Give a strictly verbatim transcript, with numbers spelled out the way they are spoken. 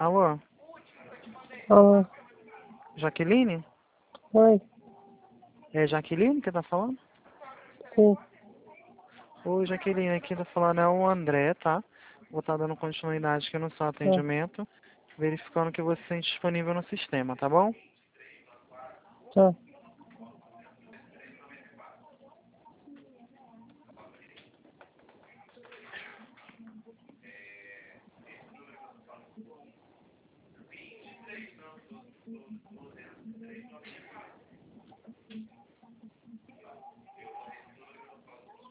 Alô? Alô? Jaqueline? Oi? É Jaqueline que tá falando? Sim. Oi, Jaqueline, aqui tá falando é o André, tá? Vou estar dando continuidade aqui no seu Tá. atendimento, verificando que você está disponível no sistema, tá bom? Tá.